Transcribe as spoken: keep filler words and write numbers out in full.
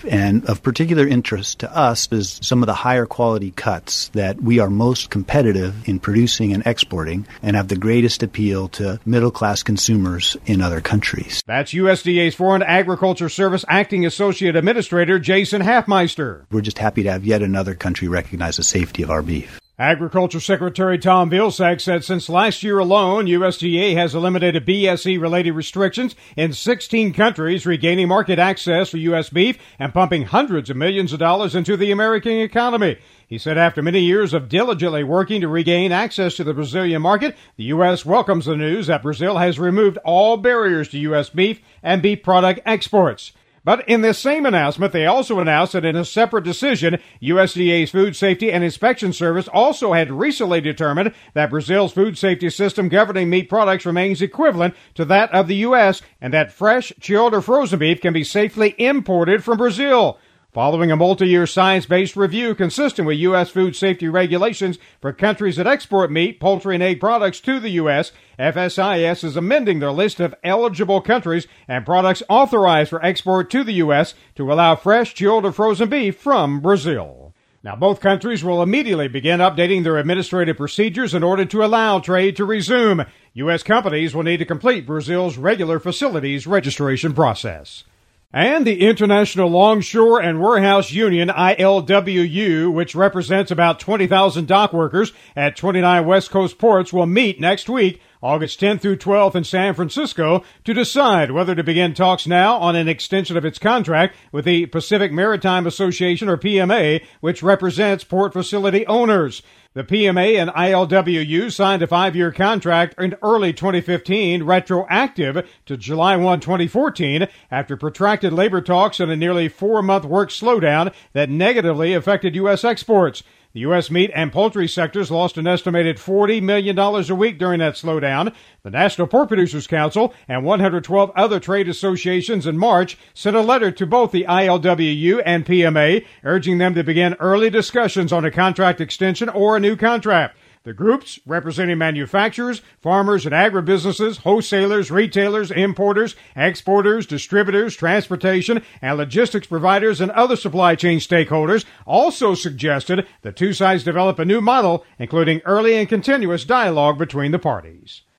And of particular interest to us is some of the higher quality cuts that we are most competitive in producing and exporting and have the greatest appeal to middle-class consumers in other countries. That's U S D A's Foreign Agriculture Service Acting Associate Administrator Jason Halfmeister. We're just happy to have yet another country recognize the safety of our beef. Agriculture Secretary Tom Vilsack said since last year alone, U S D A has eliminated B S E-related restrictions in sixteen countries, regaining market access for U S beef and pumping hundreds of millions of dollars into the American economy. He said after many years of diligently working to regain access to the Brazilian market, the U S welcomes the news that Brazil has removed all barriers to U S beef and beef product exports. But in this same announcement, they also announced that in a separate decision, U S D A's Food Safety and Inspection Service also had recently determined that Brazil's food safety system governing meat products remains equivalent to that of the U S and that fresh, chilled, or frozen beef can be safely imported from Brazil. Following a multi-year science-based review consistent with U S food safety regulations for countries that export meat, poultry, and egg products to the U S, F S I S is amending their list of eligible countries and products authorized for export to the U S to allow fresh, chilled, or frozen beef from Brazil. Now, both countries will immediately begin updating their administrative procedures in order to allow trade to resume. U S companies will need to complete Brazil's regular facilities registration process. And the International Longshore and Warehouse Union, I L W U, which represents about twenty thousand dock workers at twenty-nine West Coast ports, will meet next week, August tenth through twelfth in San Francisco, to decide whether to begin talks now on an extension of its contract with the Pacific Maritime Association, or P M A, which represents port facility owners. The P M A and I L W U signed a five-year contract in early twenty fifteen, retroactive to July first, twenty fourteen, after protracted labor talks and a nearly four-month work slowdown that negatively affected U S exports. The U S meat and poultry sectors lost an estimated forty million dollars a week during that slowdown. The National Pork Producers Council and one hundred twelve other trade associations in March sent a letter to both the I L W U and P M A, urging them to begin early discussions on a contract extension or a new contract. The groups, representing manufacturers, farmers and agribusinesses, wholesalers, retailers, importers, exporters, distributors, transportation, and logistics providers and other supply chain stakeholders, also suggested the two sides develop a new model, including early and continuous dialogue between the parties.